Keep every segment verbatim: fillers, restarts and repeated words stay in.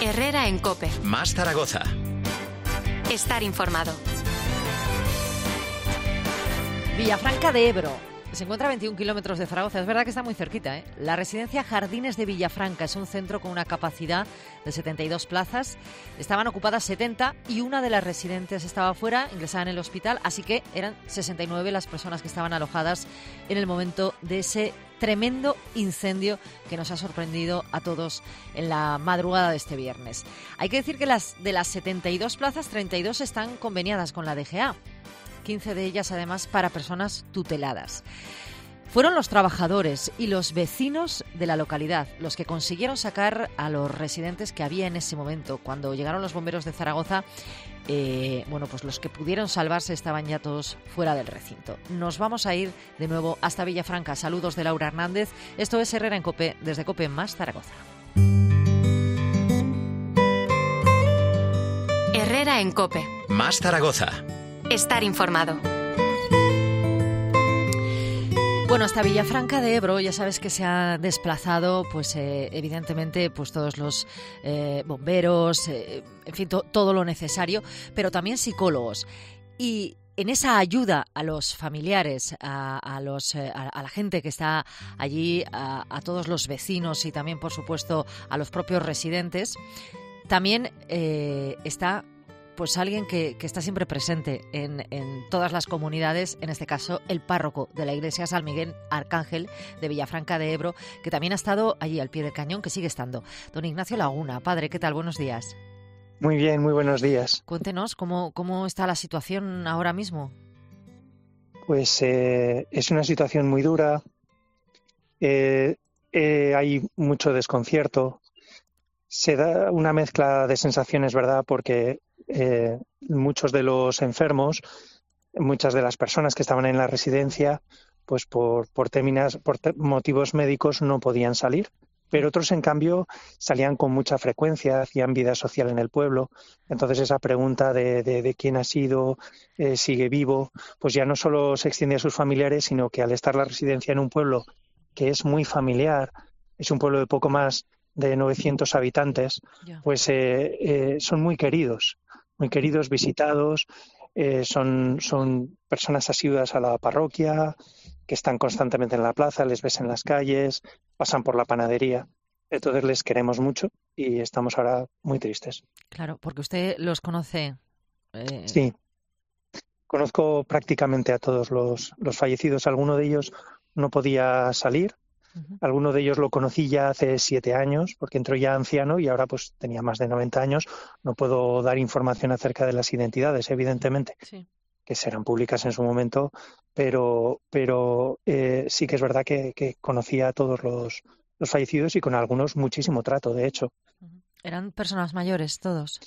Herrera en COPE. Más Zaragoza. Estar informado. Villafranca de Ebro. Se encuentra a veintiún kilómetros de Zaragoza. Es verdad que está muy cerquita, ¿eh? La residencia Jardines de Villafranca es un centro con una capacidad de setenta y dos plazas. Estaban ocupadas setenta y una de las residentes estaba fuera, ingresada en el hospital, así que eran sesenta y nueve las personas que estaban alojadas en el momento de ese tremendo incendio que nos ha sorprendido a todos en la madrugada de este viernes. Hay que decir que las de las setenta y dos plazas, treinta y dos están conveniadas con la D G A. quince de ellas, además, para personas tuteladas. Fueron los trabajadores y los vecinos de la localidad los que consiguieron sacar a los residentes que había en ese momento. Cuando llegaron los bomberos de Zaragoza, eh, bueno, pues los que pudieron salvarse estaban ya todos fuera del recinto. Nos vamos a ir de nuevo hasta Villafranca. Saludos de Laura Hernández. Esto es Herrera en COPE, desde COPE Más Zaragoza. Herrera en COPE. Más Zaragoza. Estar informado. Bueno, hasta Villafranca de Ebro ya sabes que se ha desplazado, pues eh, evidentemente, pues todos los eh, bomberos, eh, en fin, to- todo lo necesario, pero también psicólogos. Y en esa ayuda a los familiares, a, a, los, eh, a, a la gente que está allí, a, a todos los vecinos y también, por supuesto, a los propios residentes, también eh, está pues alguien que, que está siempre presente en, en todas las comunidades, en este caso el párroco de la iglesia San Miguel Arcángel de Villafranca de Ebro, que también ha estado allí al pie del cañón, que sigue estando. Don Ignacio Laguna, padre, ¿qué tal? Buenos días. Muy bien, muy buenos días. Cuéntenos cómo, cómo está la situación ahora mismo. Pues eh, es una situación muy dura, eh, eh, hay mucho desconcierto, se da una mezcla de sensaciones, ¿verdad? Porque eh, muchos de los enfermos, muchas de las personas que estaban en la residencia, pues por, por, teminas, por te- motivos médicos no podían salir. Pero otros, en cambio, salían con mucha frecuencia, hacían vida social en el pueblo. Entonces esa pregunta de, de, de quién ha sido, eh, sigue vivo, pues ya no solo se extiende a sus familiares, sino que al estar la residencia en un pueblo que es muy familiar, es un pueblo de poco más de novecientos habitantes, Ya. pues eh, eh, son muy queridos, muy queridos, visitados, eh, son, son personas asiduas a la parroquia, que están constantemente en la plaza, les ves en las calles, pasan por la panadería. Entonces les queremos mucho y estamos ahora muy tristes. Claro, porque usted los conoce. Eh... Sí, conozco prácticamente a todos los, los fallecidos. Alguno de ellos no podía salir. Uh-huh. Alguno de ellos lo conocí ya hace siete años, porque entró ya anciano y ahora pues tenía más de noventa años. No puedo dar información acerca de las identidades, evidentemente, Sí. que serán públicas en su momento, pero, pero eh, sí que es verdad que, que conocía a todos los, los fallecidos y con algunos muchísimo trato, de hecho. Uh-huh. ¿Eran personas mayores todos?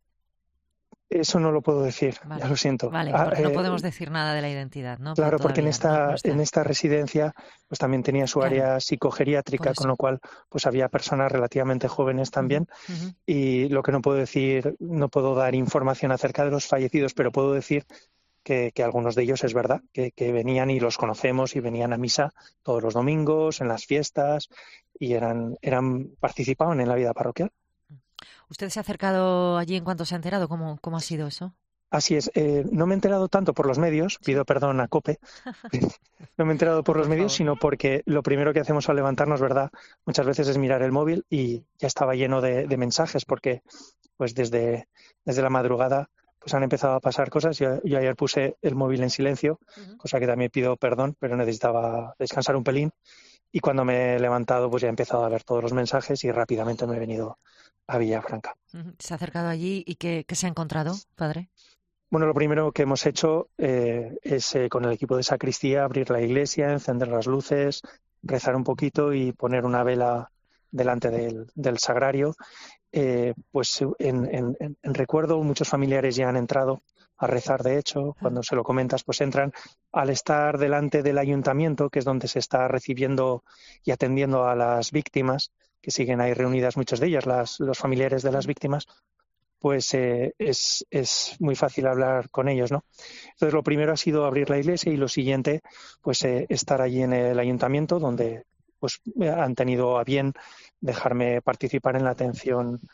Eso no lo puedo decir, Vale. ya lo siento. Vale, Ah, porque no eh, podemos decir nada de la identidad, ¿no? Claro, porque en Todavía esta, no- no está. en esta residencia pues también tenía su Claro. área Por psicogeriátrica, eso. con lo cual pues había personas relativamente jóvenes también. Ujú. Y lo que no puedo decir, no puedo dar información acerca de los fallecidos, pero puedo decir que, que algunos de ellos es verdad, que, que venían y los conocemos y venían a misa todos los domingos, en las fiestas, y eran, eran participaban en la vida parroquial. ¿Usted se ha acercado allí en cuanto se ha enterado? ¿Cómo, cómo ha sido eso? Así es, eh, no me he enterado tanto por los medios, pido perdón a COPE, no me he enterado por No, los por medios, favor. sino porque lo primero que hacemos al levantarnos, ¿verdad? Muchas veces es mirar el móvil y ya estaba lleno de, de mensajes, porque pues desde, desde la madrugada pues han empezado a pasar cosas. Yo, yo ayer puse el móvil en silencio, Ujú. cosa que también pido perdón, pero necesitaba descansar un pelín. Y cuando me he levantado, pues ya he empezado a ver todos los mensajes y rápidamente me he venido a Villafranca. Ujú. ¿Se ha acercado allí y qué, qué se ha encontrado, padre? Bueno, lo primero que hemos hecho eh, es eh, con el equipo de sacristía abrir la iglesia, encender las luces, rezar un poquito y poner una vela delante del, del sagrario. Eh, pues en, en, en recuerdo, muchos familiares ya han entrado a rezar, de hecho, cuando se lo comentas, pues entran. Al estar delante del ayuntamiento, que es donde se está recibiendo y atendiendo a las víctimas, que siguen ahí reunidas muchas de ellas, las, los familiares de las víctimas, pues eh, es, es muy fácil hablar con ellos, ¿no? Entonces, lo primero ha sido abrir la iglesia y lo siguiente, pues eh, estar allí en el ayuntamiento, donde pues han tenido a bien dejarme participar en la atención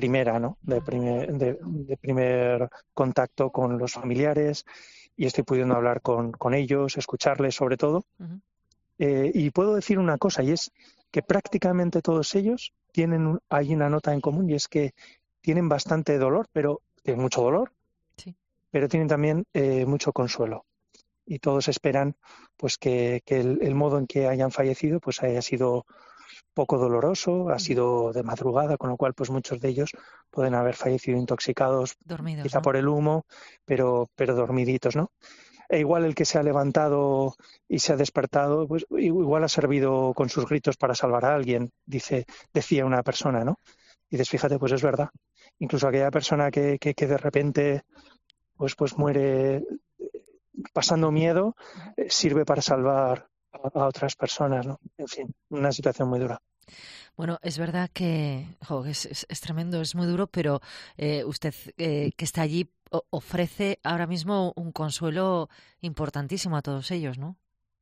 primera, ¿no? De primer, de, de primer contacto con los familiares, y estoy pudiendo hablar con, con ellos, escucharles sobre todo. Ujú. Eh, y puedo decir una cosa, y es que prácticamente todos ellos tienen, un- hay una nota en común, y es que tienen bastante dolor, pero tienen mucho dolor, Sí. pero tienen también eh, mucho consuelo. Y todos esperan pues que, que el, el modo en que hayan fallecido pues haya sido poco doloroso, ha Ujú. sido de madrugada, con lo cual pues muchos de ellos pueden haber fallecido intoxicados, Dormidos, quizá ¿no? por el humo, pero, pero dormiditos, ¿no? E igual el que se ha levantado y se ha despertado, pues igual ha servido con sus gritos para salvar a alguien, dice, decía una persona, ¿no? Y dices, fíjate, pues es verdad. Incluso aquella persona que, que, que de repente pues, pues muere pasando miedo, Ujú. eh, sirve para salvar a, a otras personas, ¿no? En fin, una situación muy dura. Bueno, es verdad que jo, es, es- es tremendo, es muy duro, pero eh, usted eh, que está allí o- ofrece ahora mismo un consuelo importantísimo a todos ellos, ¿no?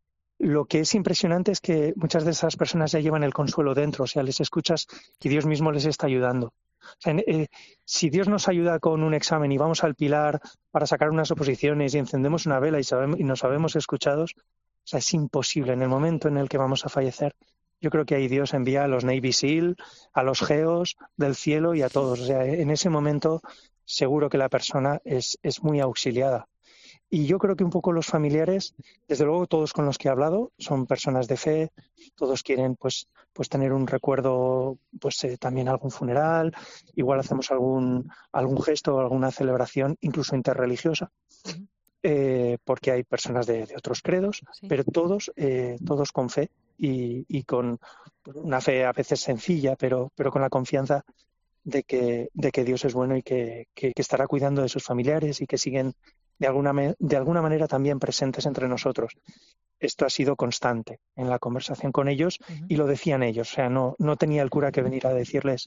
Lo que es impresionante es que muchas de esas personas ya llevan el consuelo dentro, o sea, les escuchas y Dios mismo les está ayudando. O sea, en- eh, si Dios nos ayuda con un examen y vamos al pilar para sacar unas oposiciones y encendemos una vela y, sabemos, y nos sabemos escuchados, o sea, es imposible en el momento en el que vamos a fallecer. Yo creo que ahí Dios envía a los Navy SEAL, a los geos del cielo y a todos. O sea, en ese momento seguro que la persona es, es muy auxiliada. Y yo creo que un poco los familiares, desde luego todos con los que he hablado, son personas de fe, todos quieren pues, pues tener un recuerdo, pues eh, también algún funeral, igual hacemos algún, algún gesto o alguna celebración, incluso interreligiosa, Ujú. eh, porque hay personas de, de otros credos, Sí. pero todos, eh, todos con fe y, y con una fe a veces sencilla, pero, pero con la confianza de que, de que Dios es bueno y que, que, que estará cuidando de sus familiares y que siguen de alguna, me- de alguna manera también presentes entre nosotros. Esto ha sido constante en la conversación con ellos Ujú. y lo decían ellos. O sea, no, no tenía el cura que venir a decirles,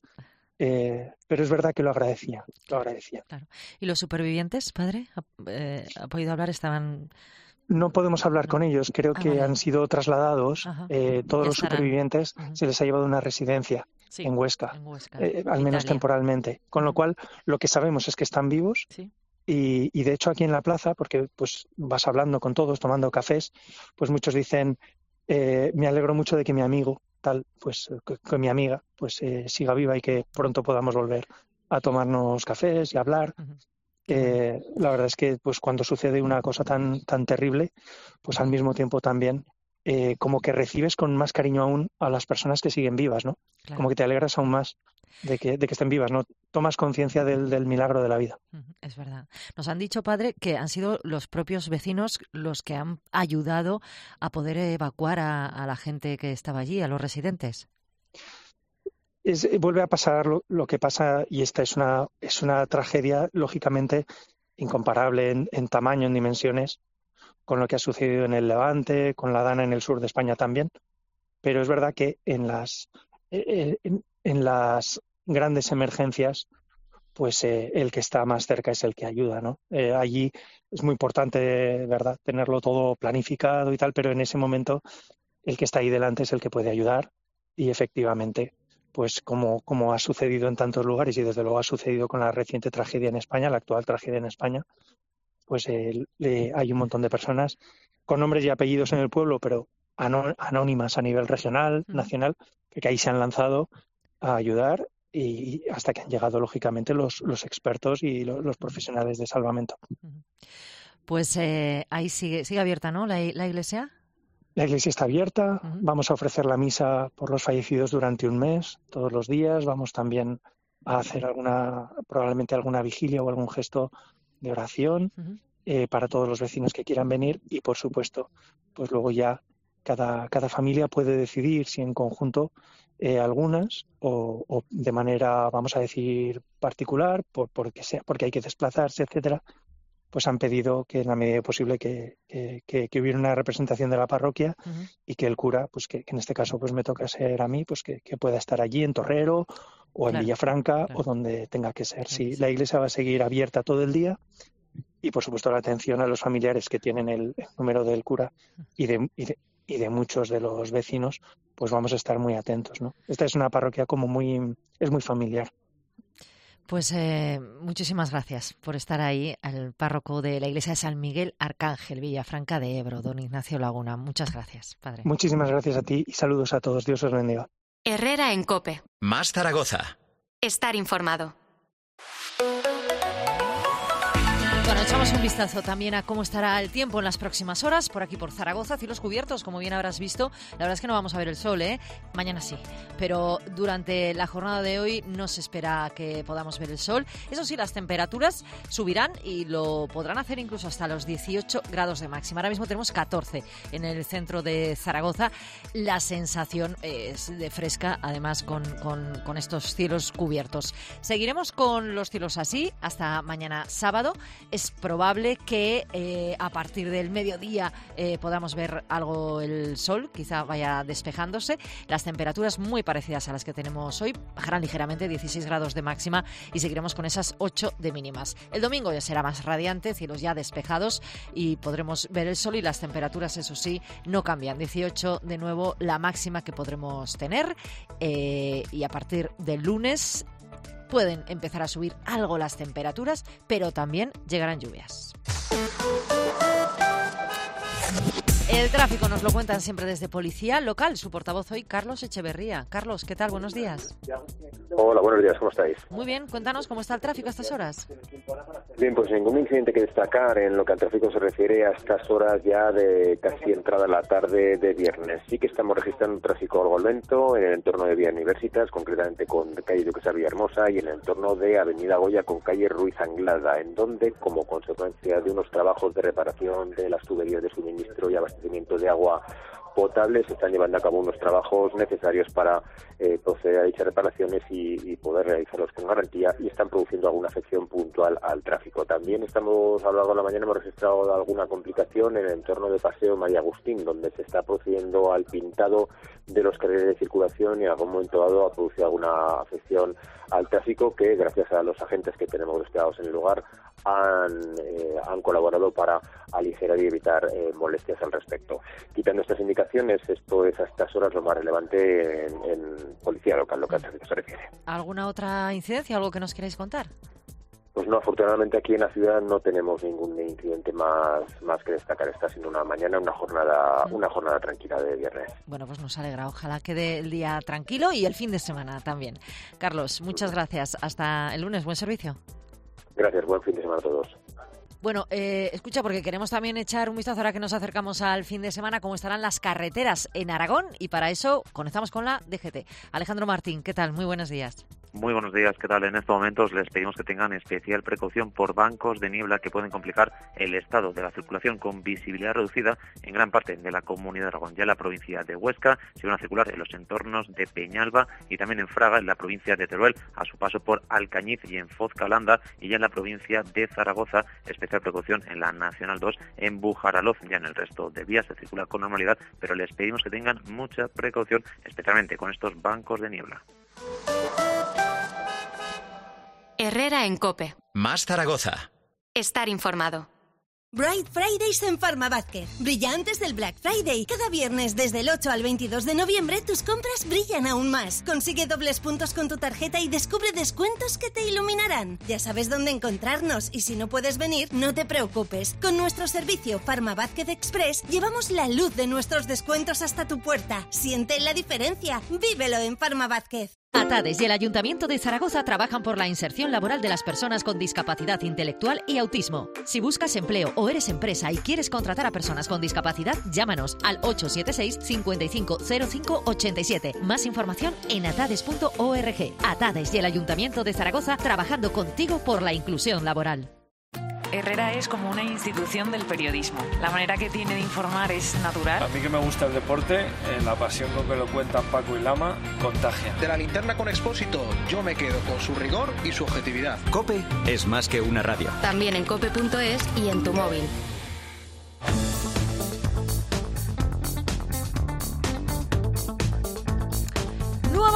eh, pero es verdad que lo agradecía, lo Claro, agradecía. claro. ¿Y los supervivientes, padre? ¿Ha, eh, ha podido hablar? Estaban... No podemos hablar No. con ellos. Creo Ah, que vale. han sido trasladados. Ajá. Eh, todos Ya los estarán. supervivientes Ujú. se les ha llevado a una residencia Sí, en Huesca, en Huesca, eh, al menos Italia. temporalmente. Con lo Ujú. cual, lo que sabemos es que están vivos. Sí. Y, y de hecho aquí en la plaza, porque pues vas hablando con todos, tomando cafés, pues muchos dicen, eh, me alegro mucho de que mi amigo, tal, pues que, que mi amiga, pues eh, siga viva y que pronto podamos volver a tomarnos cafés y hablar. Ujú. Qué bueno. Eh, la verdad es que pues cuando sucede una cosa tan, tan terrible, pues al mismo tiempo también eh, como que recibes con más cariño aún a las personas que siguen vivas, ¿no? Como Claro. que te alegras aún más de que, de que estén vivas, ¿no? Tomas conciencia del, del milagro de la vida. Ujú. Es verdad. Nos han dicho, padre, que han sido los propios vecinos los que han ayudado a poder evacuar a, a la gente que estaba allí, a los residentes. Es, vuelve a pasar lo, lo que pasa, y esta es una, es una tragedia, lógicamente, incomparable en, en tamaño, en dimensiones, con lo que ha sucedido en el Levante, con la Dana en el sur de España también. Pero es verdad que en las, eh, en, en las grandes emergencias, pues eh, el que está más cerca es el que ayuda, ¿no? Eh, allí es muy importante, ¿verdad?, tenerlo todo planificado y tal, pero en ese momento el que está ahí delante es el que puede ayudar y efectivamente, pues como, como ha sucedido en tantos lugares y desde luego ha sucedido con la reciente tragedia en España, la actual tragedia en España, pues eh, le, hay un montón de personas con nombres y apellidos en el pueblo, pero anó- anónimas a nivel regional, Ujú. nacional, que ahí se han lanzado a ayudar y hasta que han llegado, lógicamente, los, los expertos y lo- los profesionales de salvamento. Ujú. Pues eh, ahí sigue, sigue abierta, ¿no? La, i- la iglesia. La iglesia está abierta, Ujú. vamos a ofrecer la misa por los fallecidos durante un mes, todos los días, vamos también a hacer alguna, probablemente alguna vigilia o algún gesto de oración Ujú. eh, para todos los vecinos que quieran venir y, por supuesto, pues luego ya cada, cada familia puede decidir si en conjunto eh, algunas o, o de manera, vamos a decir, particular, por, porque, sea, porque hay que desplazarse, etcétera, pues han pedido que en la medida posible que, que, que, que hubiera una representación de la parroquia Ujú. y que el cura, pues que, que en este caso pues me toca ser a mí, pues que, que pueda estar allí en Torrero o en Claro, Villafranca claro. o donde tenga que ser. Tiene que Sí, ser. la iglesia va a seguir abierta todo el día y por supuesto la atención a los familiares que tienen el, el número del cura y de, y de y de muchos de los vecinos, pues vamos a estar muy atentos, ¿no? Esta es una parroquia como muy, es muy familiar. Pues eh, muchísimas gracias por estar ahí, al párroco de la iglesia de San Miguel Arcángel, Villafranca de Ebro, don Ignacio Laguna. Muchas gracias, padre. Muchísimas gracias a ti y saludos a todos. Dios os bendiga. Herrera en COPE. Más Zaragoza. Estar informado. Bueno, echamos un vistazo también a cómo estará el tiempo en las próximas horas. Por aquí, por Zaragoza, cielos cubiertos, como bien habrás visto. La verdad es que no vamos a ver el sol, ¿eh? Mañana sí. Pero durante la jornada de hoy no se espera que podamos ver el sol. Eso sí, las temperaturas subirán y lo podrán hacer incluso hasta los dieciocho grados de máxima. Ahora mismo tenemos catorce en el centro de Zaragoza. La sensación es de fresca, además con, con, con estos cielos cubiertos. Seguiremos con los cielos así hasta mañana sábado. Es probable que eh, a partir del mediodía eh, podamos ver algo el sol, quizá vaya despejándose. Las temperaturas muy parecidas a las que tenemos hoy, bajarán ligeramente, dieciséis grados de máxima, y seguiremos con esas ocho de mínimas. El domingo ya será más radiante, cielos ya despejados y podremos ver el sol, y las temperaturas, eso sí, no cambian. dieciocho de nuevo la máxima que podremos tener, eh, y a partir del lunes pueden empezar a subir algo las temperaturas, pero también llegarán lluvias. El tráfico nos lo cuentan siempre desde Policía Local. Su portavoz hoy, Carlos Echeverría. Carlos, ¿qué tal? Buenos días. Hola, buenos días. ¿Cómo estáis? Muy bien. Cuéntanos cómo está el tráfico a estas horas. Bien, pues ningún incidente que destacar en lo que al tráfico se refiere a estas horas ya de casi entrada a la tarde de viernes. Sí que estamos registrando un tráfico algo lento en el entorno de Vía Universitas, concretamente con calle Duquesa Villahermosa, y en el entorno de Avenida Goya con calle Ruiz Anglada, en donde, como consecuencia de unos trabajos de reparación de las tuberías de suministro y abastecimiento de agua potable, se están llevando a cabo unos trabajos necesarios para eh, proceder a dichas reparaciones y, y poder realizarlos con garantía, y están produciendo alguna afección puntual al tráfico. También estamos, a lo largo de la mañana hemos registrado alguna complicación en el entorno de Paseo María Agustín, donde se está procediendo al pintado de los carriles de circulación, y en algún momento dado ha producido alguna afección al tráfico que, gracias a los agentes que tenemos desplegados en el lugar, han, eh, han colaborado para aligerar y evitar eh, molestias al respecto. Quitando estas indicaciones, esto es a estas horas lo más relevante en, en Policía Local, lo que al tráfico se refiere. ¿Alguna otra incidencia, algo que nos queráis contar? Pues no, afortunadamente aquí en la ciudad no tenemos ningún incidente más, más que destacar. Está siendo una mañana, una jornada, una jornada tranquila de viernes. Bueno, pues nos alegra. Ojalá quede el día tranquilo y el fin de semana también. Carlos, muchas gracias. Hasta el lunes. Buen servicio. Gracias. Buen fin de semana a todos. Bueno, eh, escucha, porque queremos también echar un vistazo ahora que nos acercamos al fin de semana, cómo estarán las carreteras en Aragón, y para eso conectamos con la D G T. Alejandro Martín, ¿qué tal? Muy buenos días. Muy buenos días, ¿qué tal? En estos momentos les pedimos que tengan especial precaución por bancos de niebla que pueden complicar el estado de la circulación, con visibilidad reducida en gran parte de la comunidad de Aragón. Ya en la provincia de Huesca se van a circular en los entornos de Peñalba y también en Fraga, en la provincia de Teruel, a su paso por Alcañiz y en Fozcalanda, y ya en la provincia de Zaragoza, especial precaución en la Nacional dos en Bujaraloz. Ya en el resto de vías se circula con normalidad, pero les pedimos que tengan mucha precaución, especialmente con estos bancos de niebla. Herrera en COPE. Más Zaragoza. Estar informado. Bright Fridays en Farmavázquez. Brilla antes del Black Friday. Cada viernes desde el ocho al veintidós de noviembre tus compras brillan aún más. Consigue dobles puntos con tu tarjeta y descubre descuentos que te iluminarán. Ya sabes dónde encontrarnos, y si no puedes venir, no te preocupes. Con nuestro servicio Farmavázquez Express llevamos la luz de nuestros descuentos hasta tu puerta. Siente la diferencia. Vívelo en Farmavázquez. ATADES y el Ayuntamiento de Zaragoza trabajan por la inserción laboral de las personas con discapacidad intelectual y autismo. Si buscas empleo o eres empresa y quieres contratar a personas con discapacidad, llámanos al ocho siete seis, cinco cinco cero cinco ocho siete. Más información en atades punto org. ATADES y el Ayuntamiento de Zaragoza trabajando contigo por la inclusión laboral. Herrera es como una institución del periodismo. La manera que tiene de informar es natural. A mí, que me gusta el deporte, eh, la pasión con que lo cuentan Paco y Lama contagia. De la linterna con Expósito, yo me quedo con su rigor y su objetividad. COPE es más que una radio. También en cope punto es y en tu móvil. Nuevo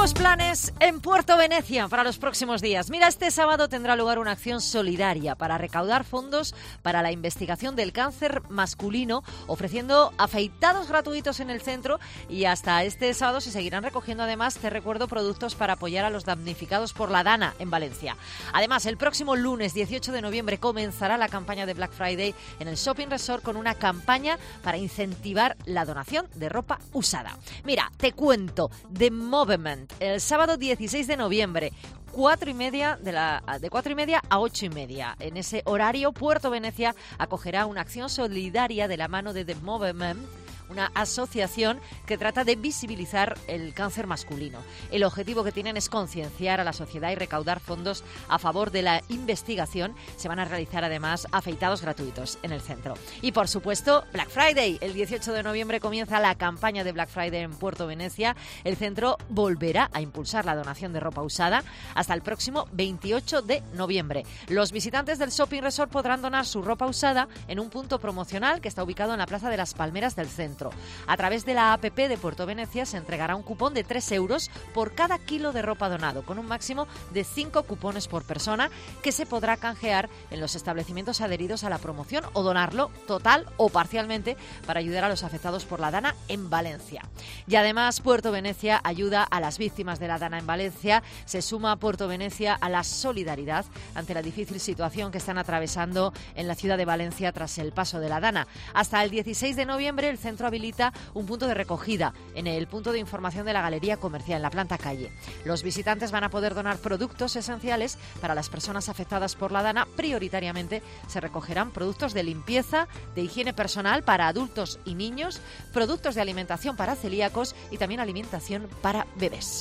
Nuevos planes en Puerto Venecia para los próximos días. Mira, este sábado tendrá lugar una acción solidaria para recaudar fondos para la investigación del cáncer masculino, ofreciendo afeitados gratuitos en el centro, y hasta este sábado se seguirán recogiendo además, te recuerdo, productos para apoyar a los damnificados por la Dana en Valencia. Además, el próximo lunes dieciocho de noviembre comenzará la campaña de Black Friday en el Shopping Resort con una campaña para incentivar la donación de ropa usada. Mira, te cuento, The Movement, el sábado dieciséis de noviembre, cuatro y media de, la, de cuatro y media a ocho y media. En ese horario, Puerto Venecia acogerá una acción solidaria de la mano de The Movement, una asociación que trata de visibilizar el cáncer masculino. El objetivo que tienen es concienciar a la sociedad y recaudar fondos a favor de la investigación. Se van a realizar además afeitados gratuitos en el centro. Y por supuesto, Black Friday. El dieciocho de noviembre comienza la campaña de Black Friday en Puerto Venecia. El centro volverá a impulsar la donación de ropa usada hasta el próximo veintiocho de noviembre. Los visitantes del Shopping Resort podrán donar su ropa usada en un punto promocional que está ubicado en la Plaza de las Palmeras del centro. A través de la app de Puerto Venecia se entregará un cupón de tres euros por cada kilo de ropa donado, con un máximo de cinco cupones por persona, que se podrá canjear en los establecimientos adheridos a la promoción o donarlo total o parcialmente para ayudar a los afectados por la Dana en Valencia. Y además, Puerto Venecia ayuda a las víctimas de la Dana en Valencia. Se suma Puerto Venecia a la solidaridad ante la difícil situación que están atravesando en la ciudad de Valencia tras el paso de la Dana. Hasta el dieciséis de noviembre, el centro habilita un punto de recogida en el punto de información de la Galería Comercial, en la planta calle. Los visitantes van a poder donar productos esenciales para las personas afectadas por la Dana. Prioritariamente se recogerán productos de limpieza, de higiene personal para adultos y niños, productos de alimentación para celíacos y también alimentación para bebés.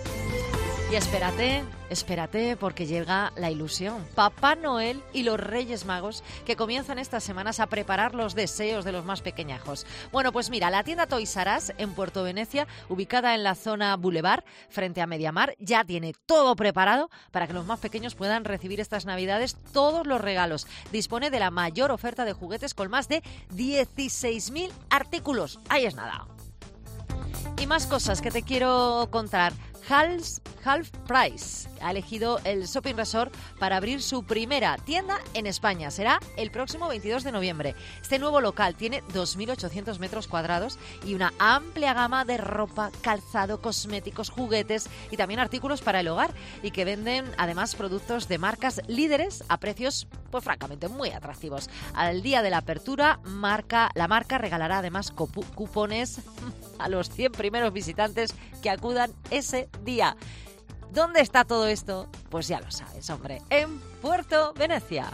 Y espérate, espérate, porque llega la ilusión. Papá Noel y los Reyes Magos, que comienzan estas semanas a preparar los deseos de los más pequeñajos. Bueno, pues mira, la tienda Toys R Us en Puerto Venecia, ubicada en la zona Boulevard, frente a Mediamar, ya tiene todo preparado para que los más pequeños puedan recibir estas Navidades todos los regalos. Dispone de la mayor oferta de juguetes con más de dieciséis mil artículos. Ahí es nada. Y más cosas que te quiero contar. Half, Half Price ha elegido el Shopping Resort para abrir su primera tienda en España. Será el próximo veintidós de noviembre. Este nuevo local tiene dos mil ochocientos metros cuadrados y una amplia gama de ropa, calzado, cosméticos, juguetes y también artículos para el hogar, y que venden además productos de marcas líderes a precios, pues francamente, muy atractivos. Al día de la apertura, marca, la marca regalará además cupu- cupones a los cien primeros visitantes que acudan ese día. ¿Dónde está todo esto? Pues ya lo sabes, hombre, en Puerto Venecia.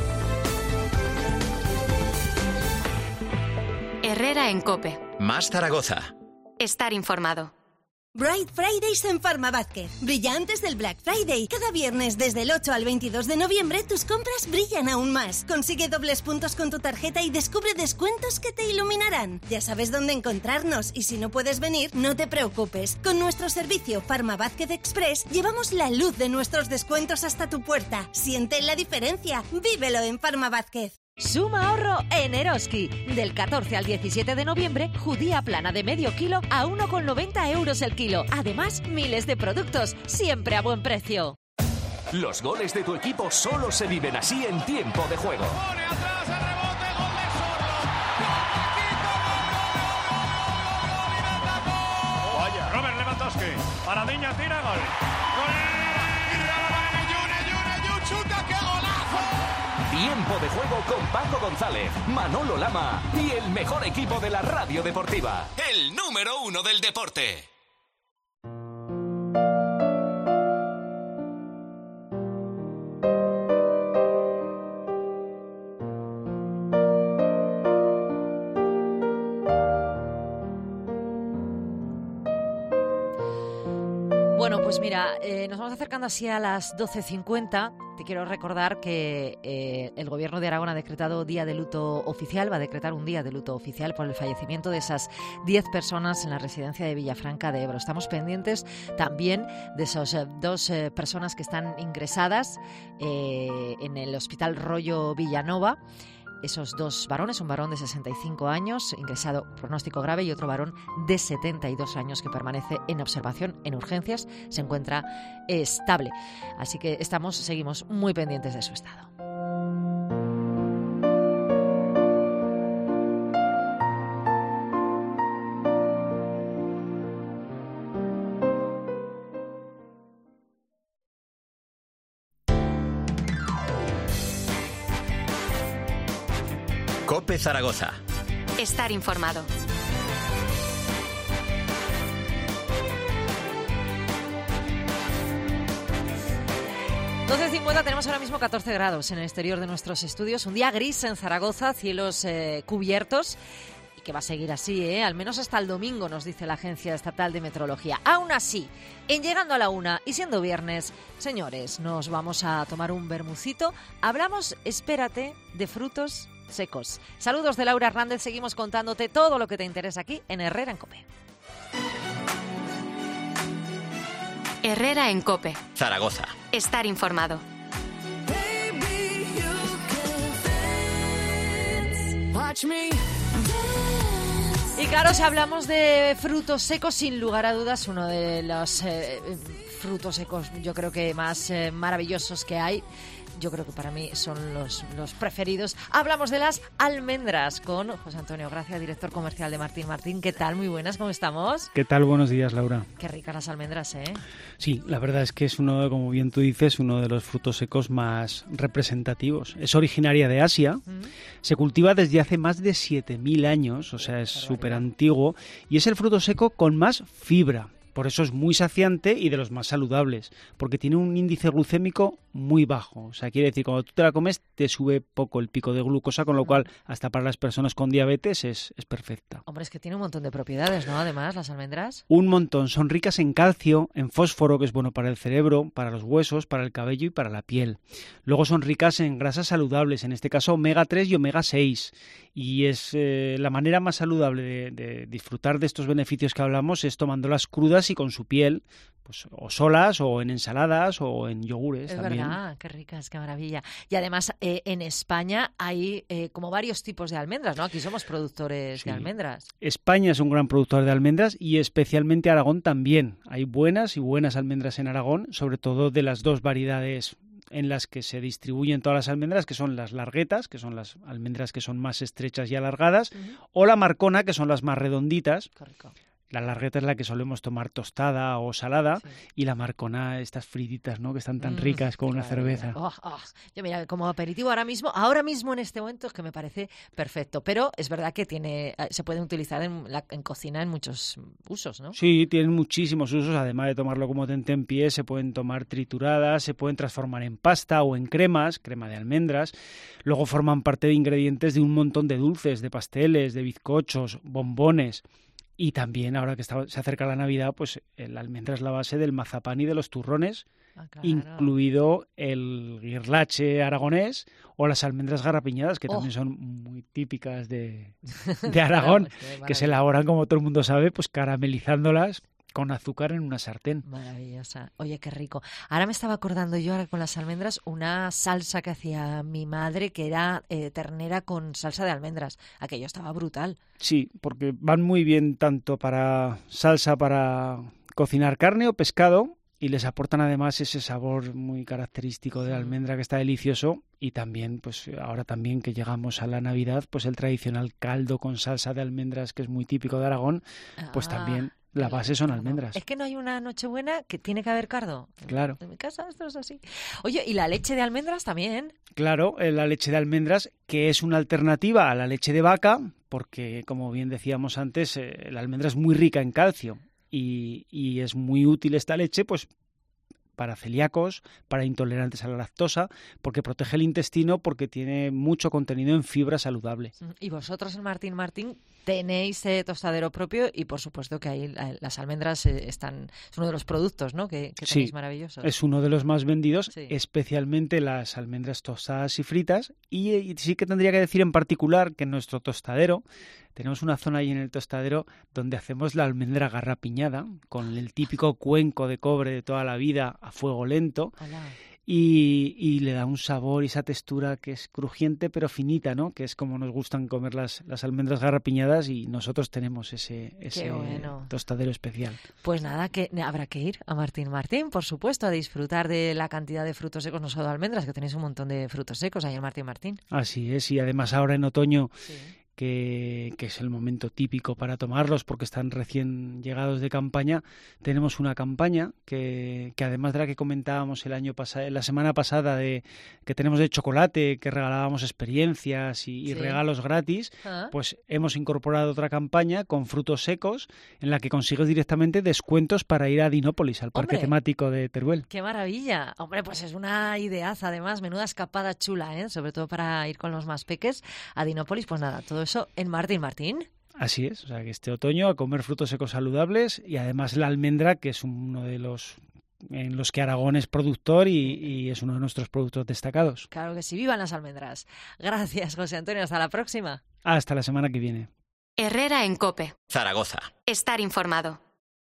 Herrera en COPE. Más Zaragoza. Estar informado. Bright Fridays en Farmavázquez. Brilla antes del Black Friday. Cada viernes desde el ocho al veintidós de noviembre tus compras brillan aún más. Consigue dobles puntos con tu tarjeta y descubre descuentos que te iluminarán. Ya sabes dónde encontrarnos, y si no puedes venir, no te preocupes. Con nuestro servicio Farmavázquez Express llevamos la luz de nuestros descuentos hasta tu puerta. Siente la diferencia. Vívelo en Farmavázquez. Suma ahorro en Eroski. Del catorce al diecisiete de noviembre, judía plana de medio kilo a uno con noventa euros el kilo. Además, miles de productos, siempre a buen precio. Los goles de tu equipo solo se viven así en tiempo de juego. Vaya, Robert Lewandowski. Paradiña tira, gol. Tiempo de juego con Paco González, Manolo Lama y el mejor equipo de la radio deportiva. El número uno del deporte. Bueno, pues mira, eh, nos vamos acercando así a las doce cincuenta. Te quiero recordar que eh, el Gobierno de Aragón ha decretado día de luto oficial, va a decretar un día de luto oficial por el fallecimiento de esas diez personas en la residencia de Villafranca de Ebro. Estamos pendientes también de esas eh, dos eh, personas que están ingresadas eh, en el Hospital Rollo Villanova. esos dos varones, un varón de sesenta y cinco años, ingresado pronóstico grave, y otro varón de setenta y dos años que permanece en observación en urgencias, se encuentra estable. Así que estamos, seguimos muy pendientes de su estado. COPE Zaragoza. Estar informado. doce cincuenta, tenemos ahora mismo catorce grados en el exterior de nuestros estudios. Un día gris en Zaragoza, cielos eh, cubiertos. Y que va a seguir así, ¿eh? Al menos hasta el domingo, nos dice la Agencia Estatal de Meteorología. Aún así, en llegando a la una y siendo viernes, señores, nos vamos a tomar un bermucito. Hablamos, espérate, de frutos secos. Saludos de Laura Hernández, seguimos contándote todo lo que te interesa aquí en Herrera en COPE. Herrera en COPE. Zaragoza. Estar informado. Y claro, si hablamos de frutos secos, sin lugar a dudas, uno de los eh, frutos secos yo creo que más eh, maravillosos que hay, yo creo que para mí son los, los preferidos. Hablamos de las almendras con José Antonio Gracia, director comercial de Martín Martín. ¿Qué tal? Muy buenas, ¿cómo estamos? ¿Qué tal? Buenos días, Laura. Qué ricas las almendras, ¿eh? Sí, la verdad es que es uno, como bien tú dices, uno de los frutos secos más representativos. Es originaria de Asia, mm. se cultiva desde hace más de siete mil años, o sea, es súper antiguo, y es el fruto seco con más fibra. Por eso es muy saciante y de los más saludables, porque tiene un índice glucémico muy bajo. O sea, quiere decir, cuando tú te la comes, te sube poco el pico de glucosa, con lo cual, hasta para las personas con diabetes es, es perfecta. Hombre, es que tiene un montón de propiedades, ¿no? Además, las almendras. Un montón. Son ricas en calcio, en fósforo, que es bueno para el cerebro, para los huesos, para el cabello y para la piel. Luego son ricas en grasas saludables, en este caso omega tres y omega seis. Y es eh, la manera más saludable de, de disfrutar de estos beneficios que hablamos es tomándolas crudas y con su piel, pues o solas o en ensaladas o en yogures es también. Es verdad, qué ricas, qué maravilla. Y además eh, en España hay eh, como varios tipos de almendras, ¿no? Aquí somos productores sí. de almendras. España es un gran productor de almendras y especialmente Aragón también. Hay buenas y buenas almendras en Aragón, sobre todo de las dos variedades en las que se distribuyen todas las almendras, que son las larguetas, que son las almendras que son más estrechas y alargadas, uh-huh. o la marcona, que son las más redonditas. Qué rico. La largueta es la que solemos tomar tostada o salada, sí. y la marcona, estas frititas, ¿no? Que están tan mm, ricas con una cerveza. Oh, oh. Yo mira, como aperitivo ahora mismo, ahora mismo en este momento es que me parece perfecto. Pero es verdad que tiene, se puede utilizar en, la, en cocina en muchos usos, ¿no? Sí, tienen muchísimos usos. Además de tomarlo como tentempié, se pueden tomar trituradas, se pueden transformar en pasta o en cremas, crema de almendras. Luego forman parte de ingredientes de un montón de dulces, de pasteles, de bizcochos, bombones. Y también, ahora que está, se acerca la Navidad, pues la almendra es la base del mazapán y de los turrones, ah, claro. incluido el guirlache aragonés o las almendras garrapiñadas, que oh. también son muy típicas de, de Aragón, claro, que se elaboran, como todo el mundo sabe, pues caramelizándolas con azúcar en una sartén. Maravillosa. Oye, qué rico. Ahora me estaba acordando yo, ahora con las almendras, una salsa que hacía mi madre, que era eh, ternera con salsa de almendras. Aquello estaba brutal. Sí, porque van muy bien tanto para salsa para cocinar carne o pescado, y les aportan además ese sabor muy característico de la almendra, que está delicioso. Y también, pues ahora también que llegamos a la Navidad, pues el tradicional caldo con salsa de almendras, que es muy típico de Aragón, pues ah. también la base son almendras. Es que no hay una Nochebuena que tiene que haber cardo. Claro. En mi casa esto es así. Oye, ¿y la leche de almendras también? Claro, la leche de almendras, que es una alternativa a la leche de vaca, porque, como bien decíamos antes, eh, la almendra es muy rica en calcio y, y es muy útil esta leche, pues para celíacos, para intolerantes a la lactosa, porque protege el intestino, porque tiene mucho contenido en fibra saludable. Y vosotros en Martín Martín tenéis eh, tostadero propio y por supuesto que ahí eh, las almendras eh, están, es uno de los productos, ¿no? que, que tenéis sí, maravillosos. Es uno de los más vendidos, sí. especialmente las almendras tostadas y fritas. Y, y sí que tendría que decir en particular que en nuestro tostadero tenemos una zona ahí en el tostadero donde hacemos la almendra garrapiñada con el típico cuenco de cobre de toda la vida a fuego lento. Hola. y, y le da un sabor y esa textura que es crujiente pero finita, ¿no? Que es como nos gustan comer las, las almendras garrapiñadas y nosotros tenemos ese, ese bueno. tostadero especial. Pues nada, que habrá que ir a Martín Martín, por supuesto, a disfrutar de la cantidad de frutos secos, no solo de almendras, que tenéis un montón de frutos secos ahí en Martín Martín. Así es, y además ahora en otoño... Sí. Que, que es el momento típico para tomarlos porque están recién llegados de campaña. Tenemos una campaña que, que además de la que comentábamos el año pasado, la semana pasada, de que tenemos de chocolate, que regalábamos experiencias y, y sí. regalos gratis, ¿Ah? Pues hemos incorporado otra campaña con frutos secos en la que consigues directamente descuentos para ir a Dinópolis, al parque Hombre, temático de Teruel. ¡Qué maravilla! Hombre, pues es una ideaza además, menuda escapada chula, ¿eh? Sobre todo para ir con los más peques a Dinópolis, pues nada, todo eso en Martín Martín. Así es, o sea que este otoño a comer frutos secos saludables y además la almendra, que es uno de los en los que Aragón es productor y, y es uno de nuestros productos destacados. Claro que sí, vivan las almendras. Gracias, José Antonio, hasta la próxima. Hasta la semana que viene. Herrera en COPE. Zaragoza. Estar informado.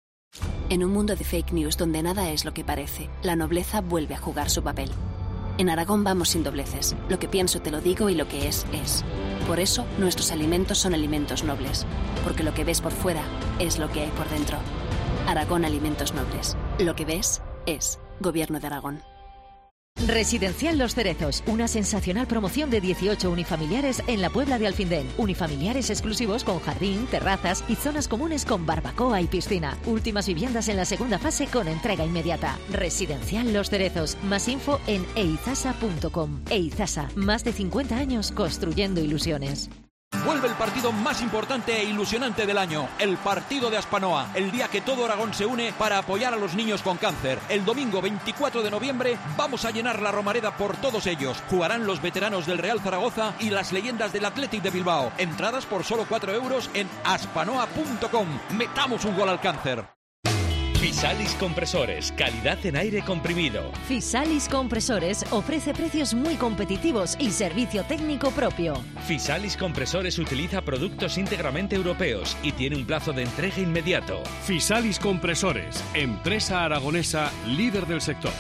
En un mundo de fake news donde nada es lo que parece, la nobleza vuelve a jugar su papel. En Aragón vamos sin dobleces. Lo que pienso te lo digo y lo que es, es. Por eso, nuestros alimentos son alimentos nobles. Porque lo que ves por fuera es lo que hay por dentro. Aragón Alimentos Nobles. Lo que ves es. Gobierno de Aragón. Residencial Los Cerezos, una sensacional promoción de dieciocho unifamiliares en la Puebla de Alfindén. Unifamiliares exclusivos con jardín, terrazas y zonas comunes con barbacoa y piscina. Últimas viviendas en la segunda fase con entrega inmediata. Residencial Los Cerezos. Más info en eizasa punto com. Eizasa, más de cincuenta años construyendo ilusiones. Vuelve el partido más importante e ilusionante del año, el partido de Aspanoa, el día que todo Aragón se une para apoyar a los niños con cáncer. El domingo veinticuatro de noviembre vamos a llenar la Romareda por todos ellos. Jugarán los veteranos del Real Zaragoza y las leyendas del Athletic de Bilbao. Entradas por solo cuatro euros en aspanoa punto com. Metamos un gol al cáncer. Fisalis Compresores, calidad en aire comprimido. Fisalis Compresores ofrece precios muy competitivos y servicio técnico propio. Fisalis Compresores utiliza productos íntegramente europeos y tiene un plazo de entrega inmediato. Fisalis Compresores, empresa aragonesa líder del sector.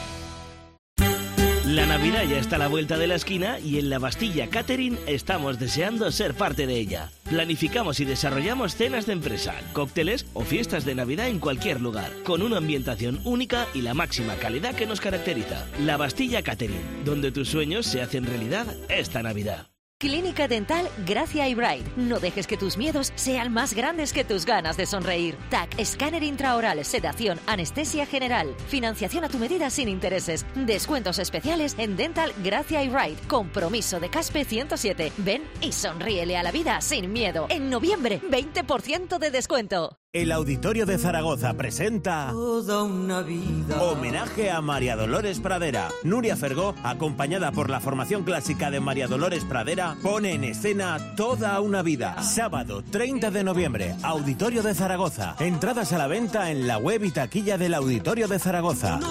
La Navidad ya está a la vuelta de la esquina y en La Bastilla Catering estamos deseando ser parte de ella. Planificamos y desarrollamos cenas de empresa, cócteles o fiestas de Navidad en cualquier lugar, con una ambientación única y la máxima calidad que nos caracteriza. La Bastilla Catering, donde tus sueños se hacen realidad esta Navidad. Clínica Dental Gracia Eyebright. No dejes que tus miedos sean más grandes que tus ganas de sonreír. T A C, escáner intraoral, sedación, anestesia general. Financiación a tu medida sin intereses. Descuentos especiales en Dental Gracia Eyebright. Compromiso de Caspe ciento siete. Ven y sonríele a la vida sin miedo. En noviembre, veinte por ciento de descuento. El Auditorio de Zaragoza presenta Toda una vida. Homenaje a María Dolores Pradera. Nuria Fergó, acompañada por la formación clásica de María Dolores Pradera, pone en escena Toda una vida. Sábado treinta de noviembre, Auditorio de Zaragoza. Entradas a la venta en la web y taquilla del Auditorio de Zaragoza.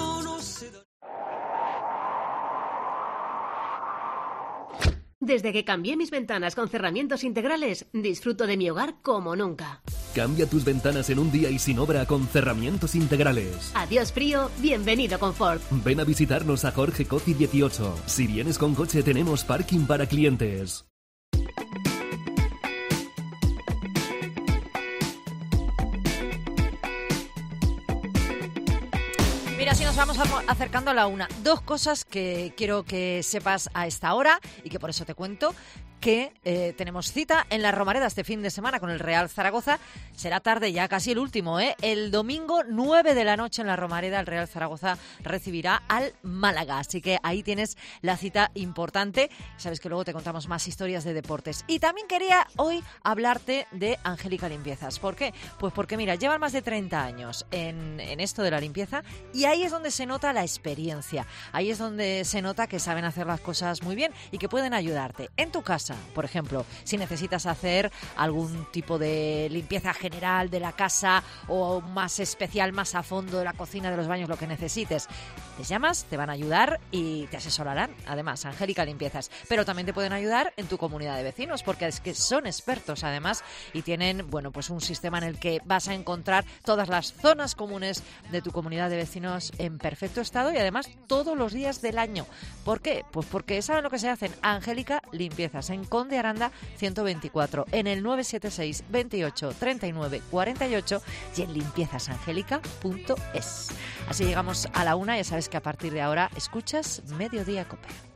Desde que cambié mis ventanas con cerramientos integrales, disfruto de mi hogar como nunca. Cambia tus ventanas en un día y sin obra con cerramientos integrales. Adiós frío, bienvenido confort. Ven a visitarnos a Jorge Coci dieciocho. Si vienes con coche tenemos parking para clientes. Mira, si nos vamos acercando a la una, dos cosas que quiero que sepas a esta hora y que por eso te cuento que eh, tenemos cita en la Romareda este fin de semana con el Real Zaragoza. Será tarde ya, casi el último, ¿eh? El domingo nueve de la noche en la Romareda el Real Zaragoza recibirá al Málaga. Así que ahí tienes la cita importante. Sabes que luego te contamos más historias de deportes. Y también quería hoy hablarte de Angélica Limpiezas. ¿Por qué? Pues porque, mira, llevan más de treinta años en, en esto de la limpieza y ahí es donde se nota la experiencia. Ahí es donde se nota que saben hacer las cosas muy bien y que pueden ayudarte en tu casa, casa. Por ejemplo, si necesitas hacer algún tipo de limpieza general de la casa o más especial, más a fondo de la cocina, de los baños, lo que necesites, les llamas, te van a ayudar y te asesorarán. Además, Angélica Limpiezas. Pero también te pueden ayudar en tu comunidad de vecinos, porque es que son expertos además y tienen, bueno, pues un sistema en el que vas a encontrar todas las zonas comunes de tu comunidad de vecinos en perfecto estado y además todos los días del año. ¿Por qué? Pues porque saben lo que se hacen. Angélica Limpiezas, en Conde Aranda ciento veinticuatro, en el nueve siete seis, veintiocho, treinta y nueve, cuarenta y ocho y en limpiezasangélica punto es. Así llegamos a la una. Ya sabes que a partir de ahora escuchas Mediodía Cope.